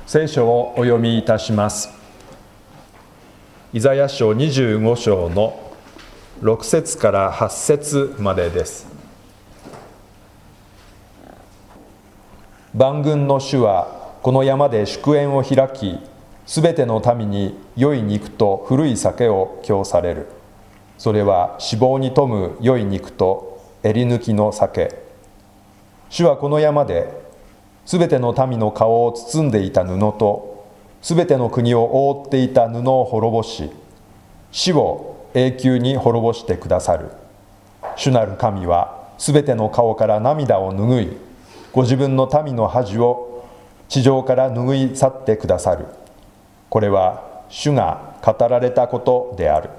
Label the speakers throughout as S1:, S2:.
S1: 聖書をお読みいたします。イザヤ書25章の6節から8節までです。万軍の主はこの山で祝宴を開き、すべての民に良い肉と古い酒を供される。それは脂肪に富む良い肉と襟抜きの酒。主はこの山ですべての民の顔を包んでいた布とすべての国を覆っていた布を滅ぼし、死を永久に滅ぼしてくださる。主なる神はすべての顔から涙を拭い、ご自分の民の恥を地上から拭い去ってくださる。これは主が語られたことである。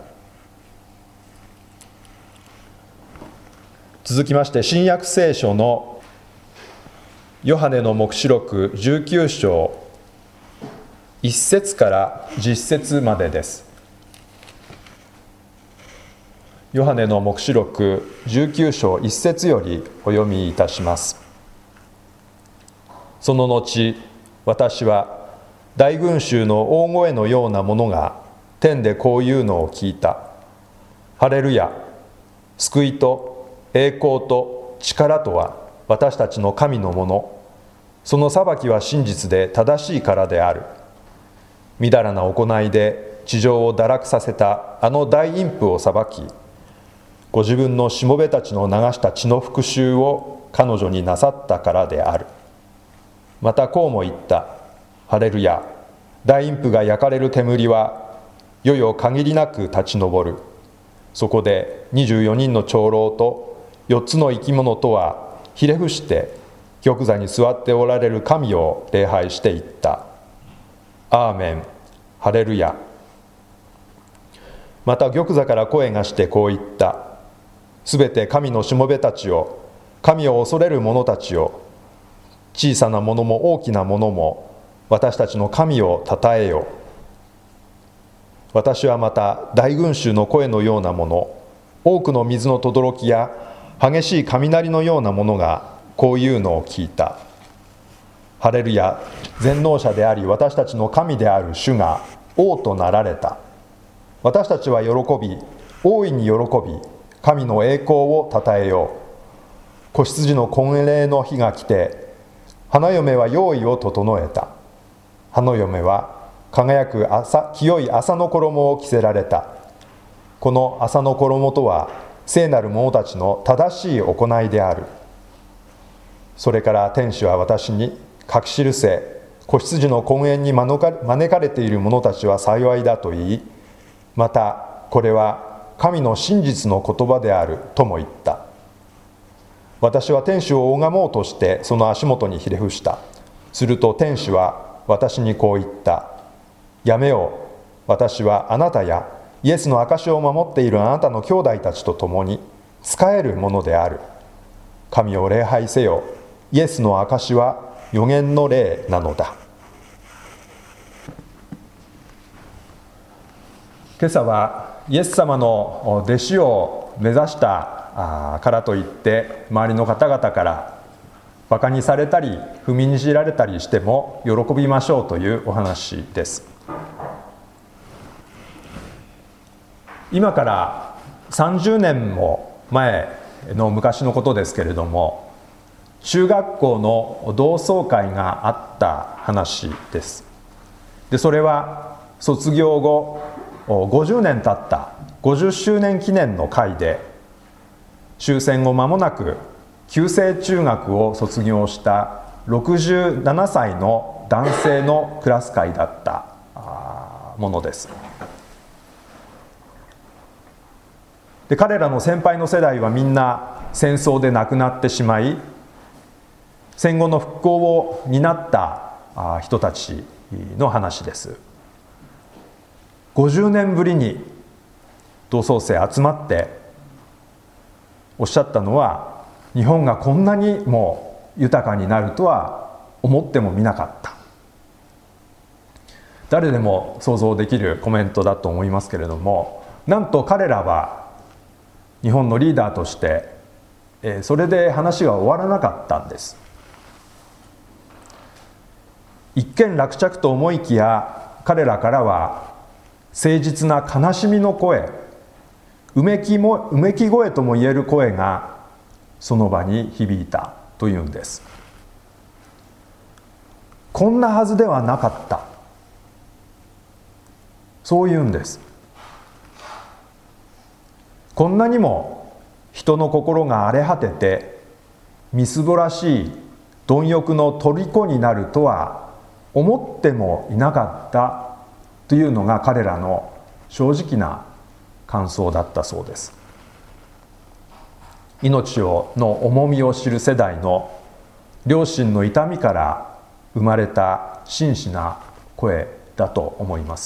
S1: 続きまして、新約聖書のヨハネの黙示録19章1節から10節までです。ヨハネの黙示録19章1節よりお読みいたします。その後、私は大群衆の大声のようなものが天でこういうのを聞いた。ハレルヤ、救いと栄光と力とは私たちの神のもの。その裁きは真実で正しいからである。みだらな行いで地上を堕落させたあの大陰譜を裁き、ご自分のしもべたちの流した血の復讐を彼女になさったからである。またこうも言った。ハレルヤ、大陰譜が焼かれる煙はいよいよ限りなく立ち上る。そこで24人の長老と4つの生き物とはひれ伏して玉座に座っておられる神を礼拝していった。アーメン、ハレルヤ。また玉座から声がしてこう言った。すべて神のしもべたちを、神を恐れる者たちを、小さなものも大きなものも私たちの神をたたえよ。私はまた大群衆の声のようなもの、多くの水の轟きや激しい雷のようなものがこういうのを聞いた。ハレルヤ、全能者であり私たちの神である主が王となられた。私たちは喜び、大いに喜び、神の栄光をたたえよう。子羊の婚礼の日が来て、花嫁は用意を整えた。花嫁は輝く清い麻の衣を着せられた。この麻の衣とは聖なる者たちの正しい行いである。それから天使は私に書き記せ、子羊の婚宴に招かれている者たちは幸いだと言い、またこれは神の真実の言葉であるとも言った。私は天使を拝もうとしてその足元にひれ伏した。すると天使は私にこう言った。やめよう。私はあなたやイエスの証を守っているあなたの兄弟たちと共に仕えるものである。神を礼拝せよ。イエスの証は預言の霊なのだ。今朝はイエス様の弟子を目指したからといって周りの方々からバカにされたり踏みにじられたりしても喜びましょうというお話です。今から30年も前の昔のことですけれども、中学校の同窓会があった話です。で、それは卒業後50年経った50周年記念の会で、終戦後間もなく旧制中学を卒業した67歳の男性のクラス会だったものです。で、彼らの先輩の世代はみんな戦争で亡くなってしまい、戦後の復興を担った人たちの話です。50年ぶりに同窓生集まっておっしゃったのは、日本がこんなにも豊かになるとは思ってもみなかった。誰でも想像できるコメントだと思いますけれども、なんと彼らは日本のリーダーとしてそれで話が終わらなかったんです。 一見落着と思いきや、彼らからは誠実な悲しみの声、うめき声ともいえる声がその場に響いたというんです。こんなはずではなかった、そういうんです。こんなにも人の心が荒れ果ててみすぼらしい貪欲の虜になるとは思ってもいなかったというのが彼らの正直な感想だったそうです。命の重みを知る世代の良心の痛みから生まれた真摯な声だと思います。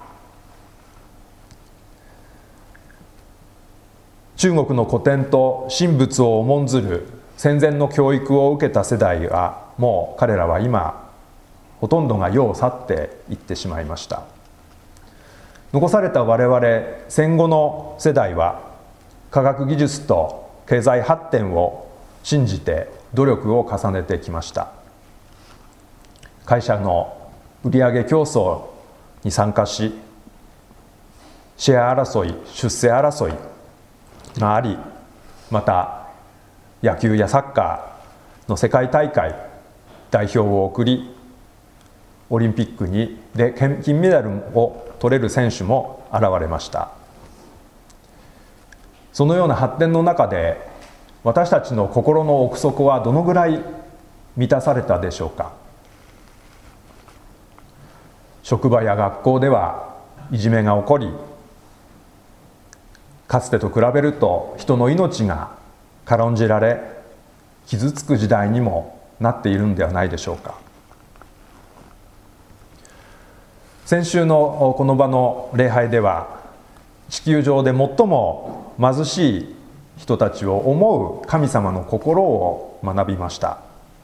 S1: 中国の古典と神仏を重んずる戦前の教育を受けた世代は、もう彼らは今ほとんどが世を去っていってしまいました。残された我々戦後の世代は、科学技術と経済発展を信じて努力を重ねてきました。会社の売上競争に参加し、シェア争い、出世争いがあり、また野球やサッカーの世界大会代表を送り、オリンピックで金メダルを取れる選手も現れました。そのような発展の中で、私たちの心の奥底はどのぐらい満たされたでしょうか。職場や学校ではいじめが起こり、かつてと比べると人の命が軽んじられ、傷つく時代にもなっているのではないでしょうか。先週のこの場の礼拝では、地球上で最も貧しい人たちを思う神様の心を学びました。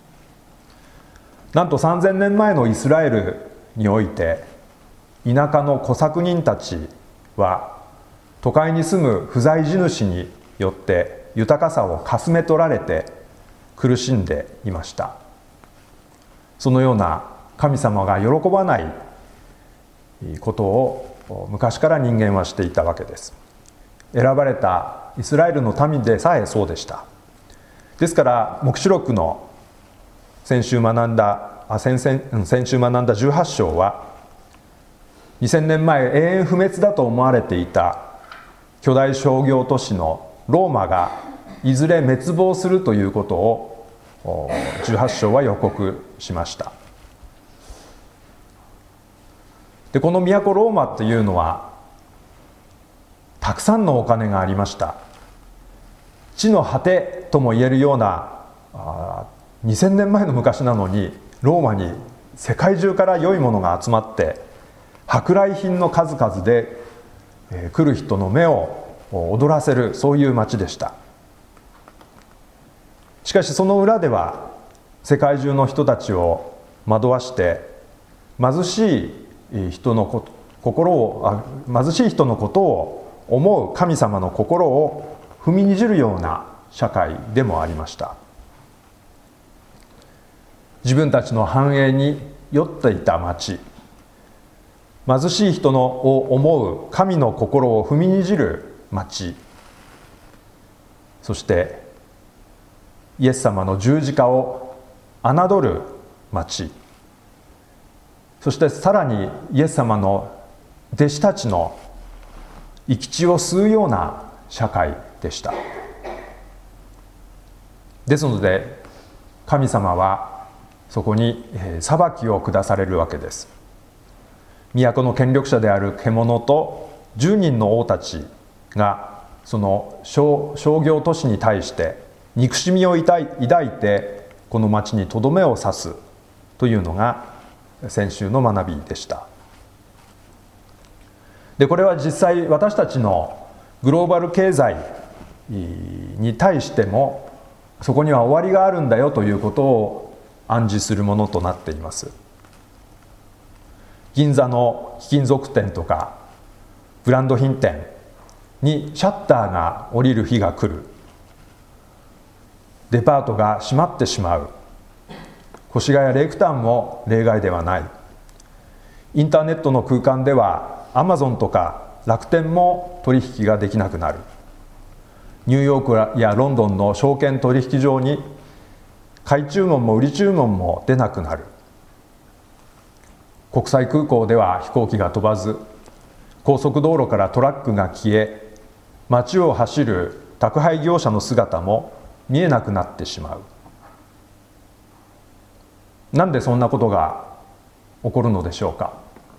S1: なんと3000年前のイスラエルにおいて、田舎の小作人たちは都会に住む不在地主によって豊かさをかすめ取られて苦しんでいました。そのような神様が喜ばないことを昔から人間はしていたわけです。選ばれたイスラエルの民でさえそうでした。ですから黙示録の先週学んだ18章は、2000年前永遠不滅だと思われていた巨大商業都市のローマがいずれ滅亡するということを18章は予告しました。で、この都ローマというのはたくさんのお金がありました。地の果てとも言えるような2000年前の昔なのに、ローマに世界中から良いものが集まって舶来品の数々で来る人の目を躍らせる、そういう町でした。しかしその裏では、世界中の人たちを惑わして貧しい人のことを思う神様の心を踏みにじるような社会でもありました。自分たちの繁栄に酔っていた町、貧しい人を思う神の心を踏みにじる町、そしてイエス様の十字架を侮る町、そしてさらにイエス様の弟子たちの生き血を吸うような社会でした。ですので神様はそこに裁きを下されるわけです。都の権力者である獣と10人の王たちがその商業都市に対して憎しみを抱いてこの町にとどめを刺すというのが先週の学びでした。で、これは実際私たちのグローバル経済に対してもそこには終わりがあるんだよということを暗示するものとなっています。銀座の貴金属店とかブランド品店にシャッターが降りる日が来る。デパートが閉まってしまう。 越谷レイクタウンも例外ではない。インターネットの空間ではアマゾンとか楽天も取引ができなくなる。ニューヨークやロンドンの証券取引所に買い注文も売り注文も出なくなる。国際空港では飛行機が飛ばず、高速道路からトラックが消え、街を走る宅配業者の姿も見えなくなってしまう。なんでそんなことが起こるのでしょうか。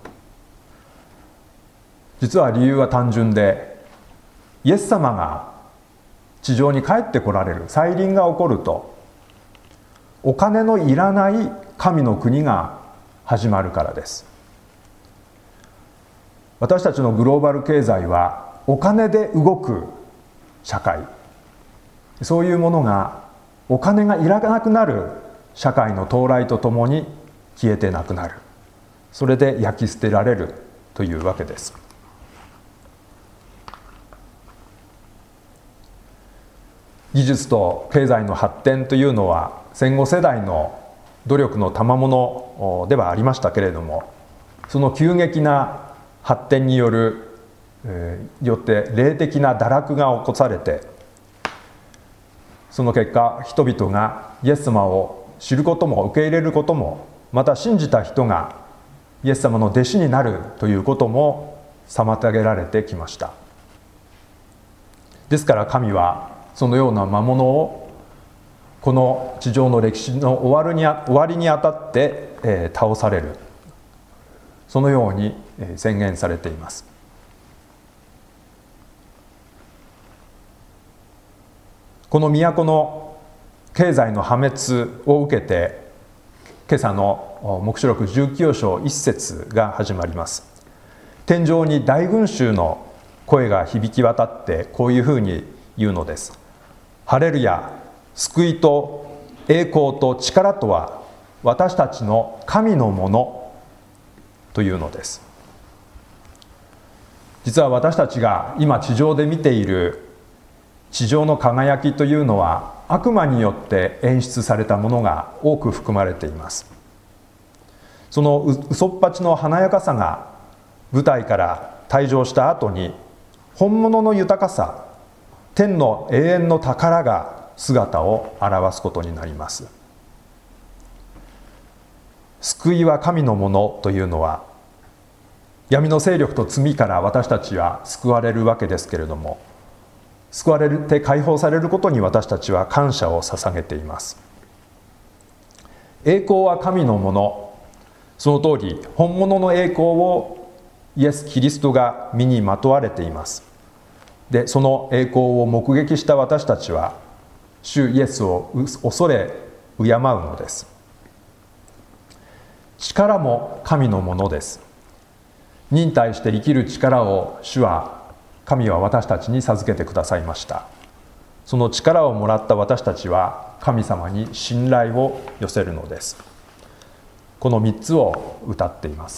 S1: 実は理由は単純で、イエス様が地上に帰ってこられる、再臨が起こると、お金のいらない神の国が始まるからです。私たちのグローバル経済はお金で動く社会、そういうものがお金がいらなくなる社会の到来とともに消えてなくなる。それで焼き捨てられるというわけです。技術と経済の発展というのは戦後世代の努力の賜物ではありましたけれども、その急激な発展によって霊的な堕落が起こされて、その結果人々がイエス様を知ることも受け入れることも、また信じた人がイエス様の弟子になるということも妨げられてきました。ですから神はそのような魔物をこの地上の歴史の終わりにあたって、倒される、そのように宣言されています。この都の経済の破滅を受けて、今朝の黙示録19章1節が始まります。天上に大群衆の声が響き渡ってこういうふうに言うのです。ハレルヤ、救いと栄光と力とは私たちの神のものというのです。実は私たちが今地上で見ている地上の輝きというのは悪魔によって演出されたものが多く含まれています。その嘘っぱちの華やかさが舞台から退場した後に、本物の豊かさ、天の永遠の宝が姿を現すことになります。救いは神のものというのは、闇の勢力と罪から私たちは救われるわけですけれども、救われて解放されることに私たちは感謝を捧げています。栄光は神のもの、その通り本物の栄光をイエス・キリストが身にまとわれています。で、その栄光を目撃した私たちは主イエスを恐れ敬うのです。力も神のものです。忍耐して生きる力を神は私たちに授けてくださいました。その力をもらった私たちは神様に信頼を寄せるのです。この3つを歌っています。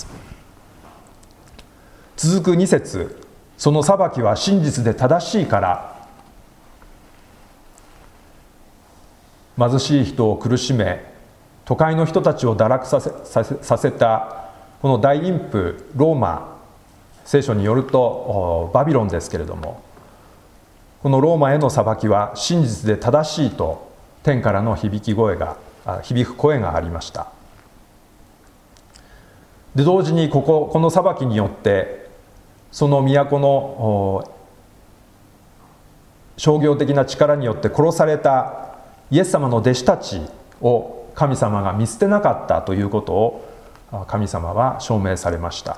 S1: 続く2節、その裁きは真実で正しいから、貧しい人を苦しめ、都会の人たちを堕落させたこの大淫婦ローマ、聖書によるとバビロンですけれども、このローマへの裁きは真実で正しいと天からの響く声がありました。で、同時にこの裁きによってその都の商業的な力によって殺されたイエス様の弟子たちを神様が見捨てなかったということを神様は証明されました。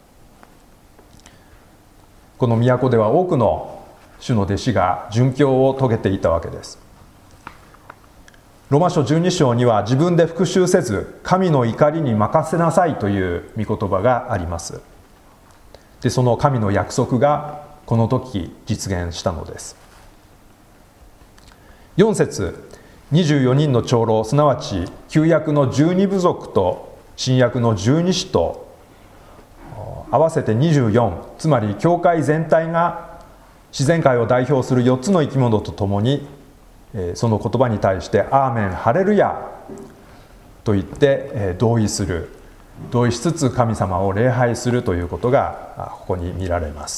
S1: この都では多くの主の弟子が殉教を遂げていたわけです。ローマ書12章には、自分で復讐せず神の怒りに任せなさいという御言葉があります。で、その神の約束がこの時実現したのです。4節、24人の長老、すなわち旧約の12部族と新約の12使徒合わせて24、つまり教会全体が自然界を代表する4つの生き物とともにその言葉に対してアーメン、ハレルヤと言って同意しつつ神様を礼拝するということがここに見られます。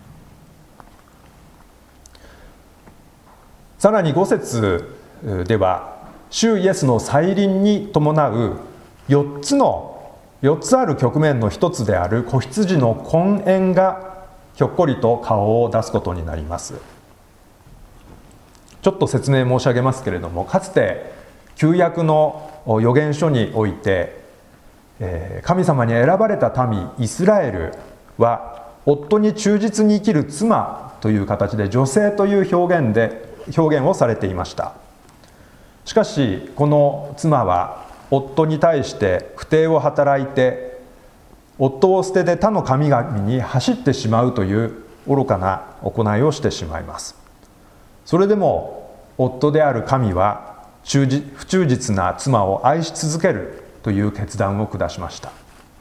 S1: さらに5節では主イエスの再臨に伴う4つある局面の一つである子羊の婚宴がひょっこりと顔を出すことになります。ちょっと説明申し上げますけれども、かつて旧約の預言書において神様に選ばれた民イスラエルは夫に忠実に生きる妻という形で女性という表現をされていました。しかしこの妻は夫に対して不貞を働いて夫を捨てて他の神々に走ってしまうという愚かな行いをしてしまいます。それでも夫である神は不忠実な妻を愛し続けるという決断を下しました。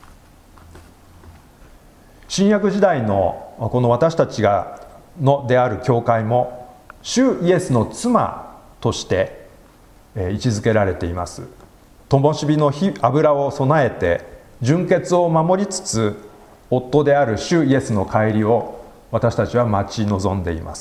S1: 新約時代のこの私たちである教会も主イエスの妻として位置づけられています。灯火の油を備えて純潔を守りつつ夫である主イエスの帰りを私たちは待ち望んでいます。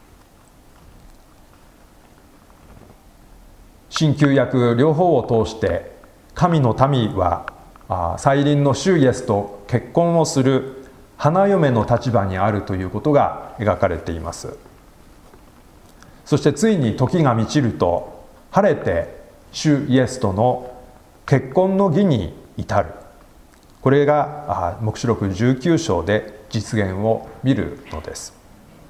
S1: 新旧約両方を通して神の民は再臨の主イエスと結婚をする花嫁の立場にあるということが描かれています。そしてついに時が満ちると晴れて主イエスとの結婚の儀に至る。これが黙示録19章で実現を見るのです。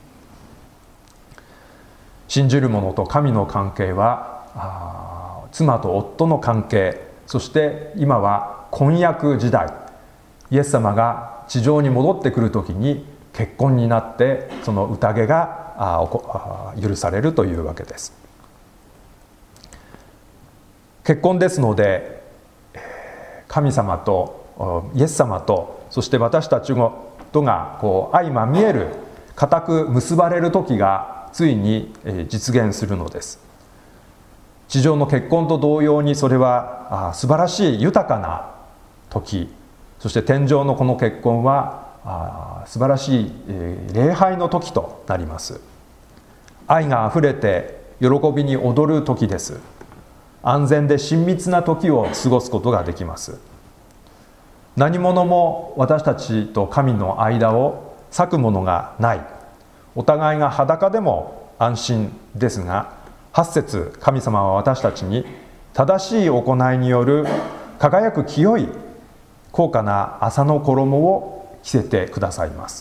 S1: 信じる者と神の関係は妻と夫の関係、そして今は婚約時代、イエス様が地上に戻ってくるときに結婚になってその宴が許されるというわけです。結婚ですので神様とイエス様とそして私たちとが相まみえる固く結ばれる時がついに実現するのです。地上の結婚と同様にそれは素晴らしい豊かな時、そして天上のこの結婚は素晴らしい礼拝の時となります。愛があふれて喜びに踊る時です。安全で親密な時を過ごすことができます。何者も私たちと神の間を裂くものがない。お互いが裸でも安心ですが、8節神様は私たちに正しい行いによる輝く清い高価な麻の衣を着せてくださいます。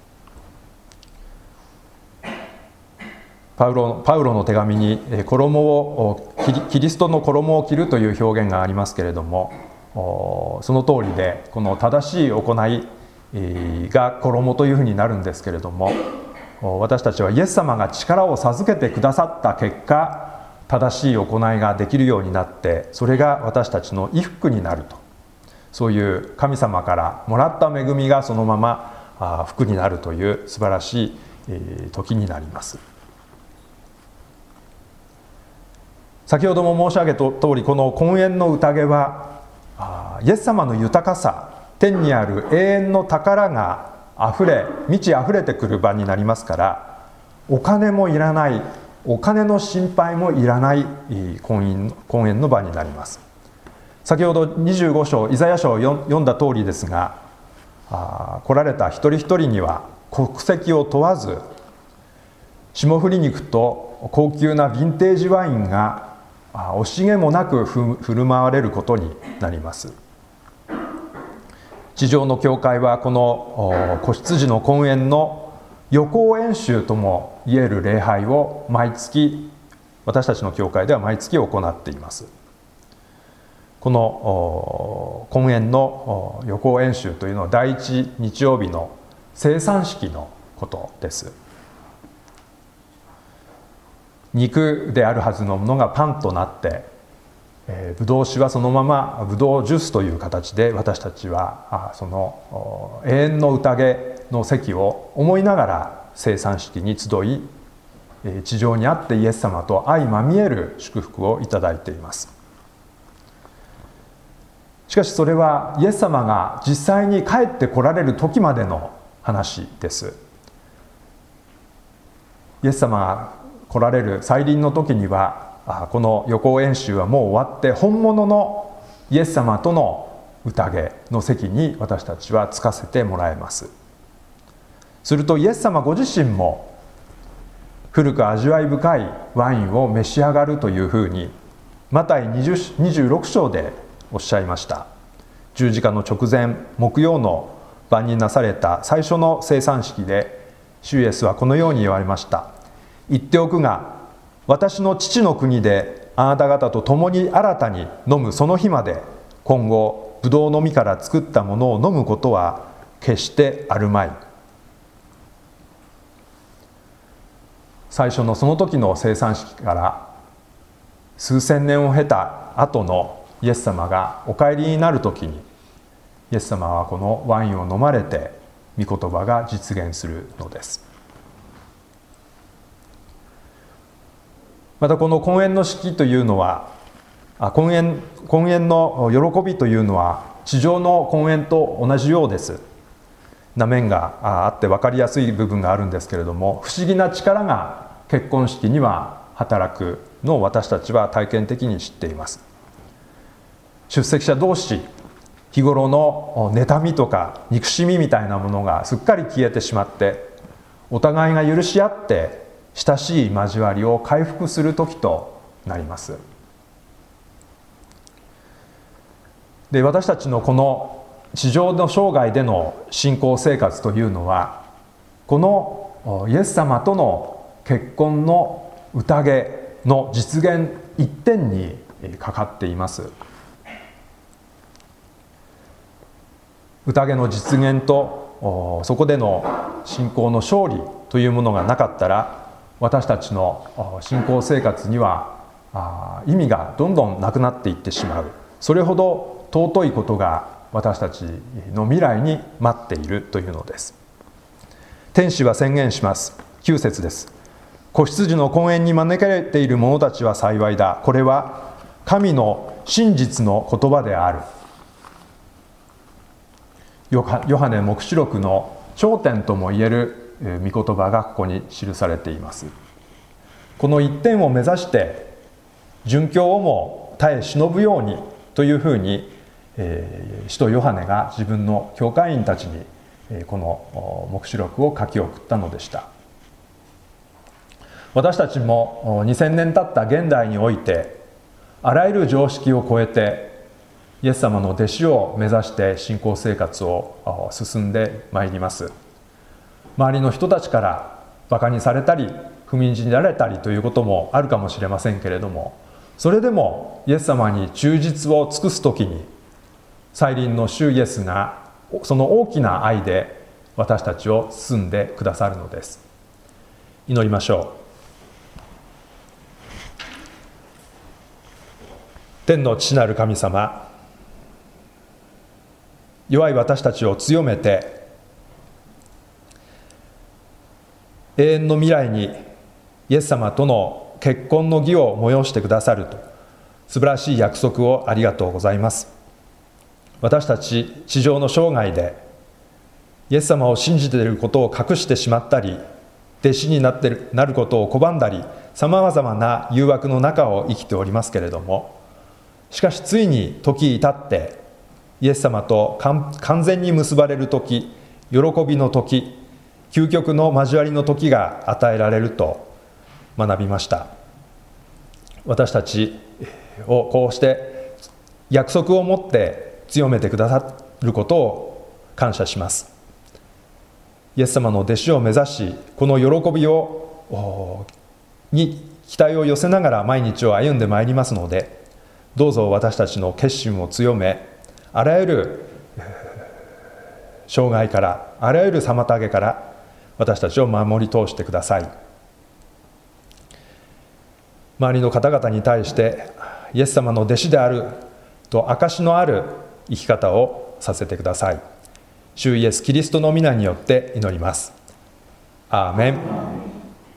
S1: パウロの手紙にキリストの衣を着るという表現がありますけれども、その通りでこの正しい行いが衣というふうになるんですけれども、私たちはイエス様が力を授けてくださった結果、正しい行いができるようになって、それが私たちの衣服になると、そういう神様からもらった恵みがそのまま服になるという素晴らしい時になります。先ほども申し上げた通り、この婚宴の宴はイエス様の豊かさ、天にある永遠の宝が満ち溢れてくる場になりますから、お金もいらない、お金の心配もいらない婚宴の場になります。先ほど25章イザヤ書を読んだ通りですが、来られた一人一人には国籍を問わず、霜降り肉と高級なヴィンテージワインが惜しげもなく振る舞われることになります。地上の教会はこの子羊の婚宴の予行演習ともいえる礼拝を毎月、私たちの教会では毎月行っています。この婚宴の予行演習というのは第一日曜日の聖餐式のことです。肉であるはずのものがパンとなって、ブドウ酒はそのままブドウジュースという形で、私たちはその永遠の宴の席を思いながら聖餐式に集い、地上にあってイエス様と相まみえる祝福をいただいています。 しかしそれはイエス様が実際に帰って来られる時までの話です。イエス様が来られる再臨の時には、この予行演習はもう終わって、本物のイエス様との宴の席に私たちは着かせてもらえます。するとイエス様ご自身も古く味わい深いワインを召し上がるというふうにマタイ26章でおっしゃいました。十字架の直前、木曜の晩になされた最初の聖餐式で主イエスはこのように言われました。言っておくが、私の父の国であなた方と共に新たに飲むその日まで、今後ブドウの実から作ったものを飲むことは決してあるまい。最初のその時の聖餐式から数千年を経た後のイエス様がお帰りになる時に、イエス様はこのワインを飲まれて御言葉が実現するのです。またこの婚宴の式というのは、婚宴の喜びというのは地上の婚宴と同じようです。な面があって分かりやすい部分があるんですけれども、不思議な力が結婚式には働くのを私たちは体験的に知っています。出席者同士、日頃の妬みとか憎しみみたいなものがすっかり消えてしまって、お互いが許し合って親しい交わりを回復する時となります。で、私たちのこの地上の生涯での信仰生活というのは、このイエス様との結婚の宴の実現一点にかかっています。宴の実現とそこでの信仰の勝利というものがなかったら、私たちの信仰生活には意味がどんどんなくなっていってしまう。それほど尊いことが私たちの未来に待っているというのです。天使は宣言します。9節です。子羊の婚宴に招かれている者たちは幸いだ。これは神の真実の言葉である。ヨハネ黙示録の頂点ともいえる御言葉がここに記されています。この一点を目指して殉教をも耐え忍ぶようにというふうに、使徒ヨハネが自分の教会員たちにこの黙示録を書き送ったのでした。私たちも2000年経った現代において、あらゆる常識を超えてイエス様の弟子を目指して信仰生活を進んでまいります。周りの人たちからバカにされたり不憫になられたりということもあるかもしれませんけれども、それでもイエス様に忠実を尽くすときに、再臨の主イエスがその大きな愛で私たちを包んでくださるのです。祈りましょう。天の父なる神様、弱い私たちを強めて、永遠の未来にイエス様との結婚の儀を催してくださると素晴らしい約束をありがとうございます。私たち地上の生涯でイエス様を信じていることを隠してしまったり、弟子になることを拒んだり、さまざまな誘惑の中を生きておりますけれども、しかしついに時至ってイエス様と完全に結ばれる時、喜びの時、究極の交わりの時が与えられると学びました。私たちをこうして約束を持って強めてくださることを感謝します。イエス様の弟子を目指し、この喜びに期待を寄せながら毎日を歩んでまいりますので、どうぞ私たちの決心を強め、あらゆる障害から、あらゆる妨げから私たちを守り通してください。周りの方々に対してイエス様の弟子であると証のある生き方をさせてください。主イエスキリストの皆によって祈ります。アーメン。